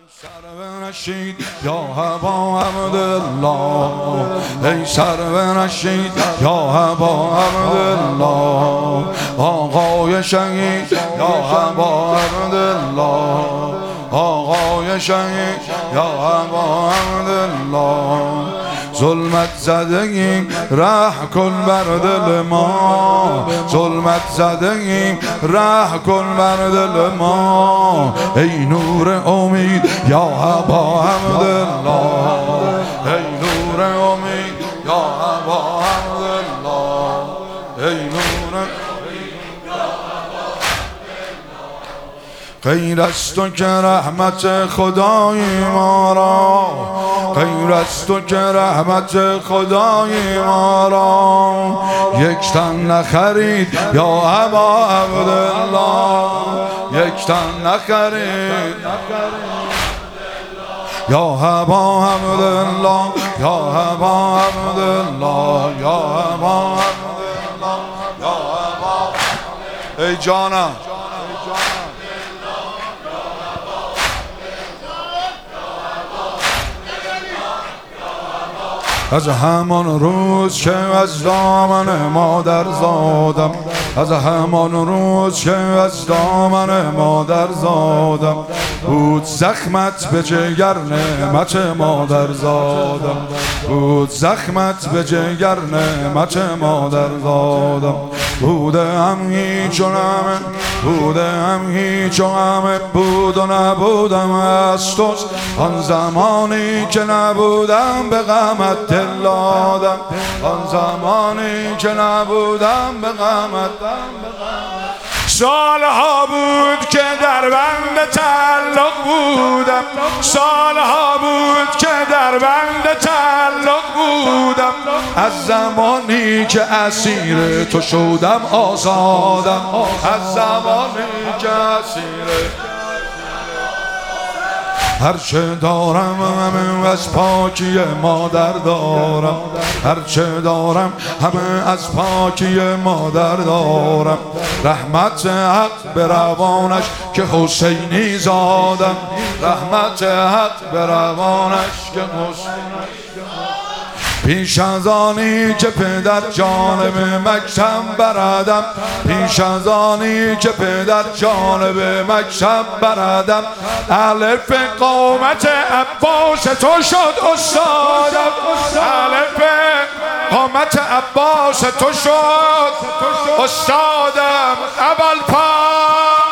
سرو نشید یا ابا عبدالله، ای سرو نشید یا ابا عبدالله، آقای شهید یا ابا عبدالله، آقای شهید یا ابا عبدالله. ظلمت زدگیم ره کن بر دل ما، ظلمت زدگیم ره کن بر دل ما، ای نور امید یا ابا عبدالله، ای نور امید یا ابا عبدالله، ای نور غیر از تو که رحمت خدای ما را، غیر از تو که رحمت خدای ما را، یک تن نخرید یا ابا عبدالله، یک تن نخرید یا ابا عبدالله، یا ابا عبدالله، یا ابا عبدالله، یا ابا. ای جانم از همان روز که از دامن مادر زادم، از همان روز که از دامن مادر زادم، بود زخمت به جگر نعمت مادر زادم، بود زخمت به جگر نعمت مادر زادم. بوده هم هیچ و همه، بوده هم هیچ و همه، بود و نبودم از توست. آن زمانی که نبودم به غمت دل دادم، آن زمانی که نبودم به غمت. سالها بود که در بند تعلق بودم، سالها بود که در بند تعلق بودم، از زمانی که اسیر تو شدم آزادم، از زمانی که اسیر. هرچه دارم همه از پاکی مادر دارم، هرچه دارم همه از پاکی مادر دارم. رحمت حق به روانش که حسینی زادم، رحمت حق به روانش که حسینی. پیش از آنی که پدر جانب مکتب بردم، پیش از آنی که پدر جانب مکتب بردم، الف قامت عباس تو شد استادم، الف قامت عباس تو شد استادم. ابوالفضل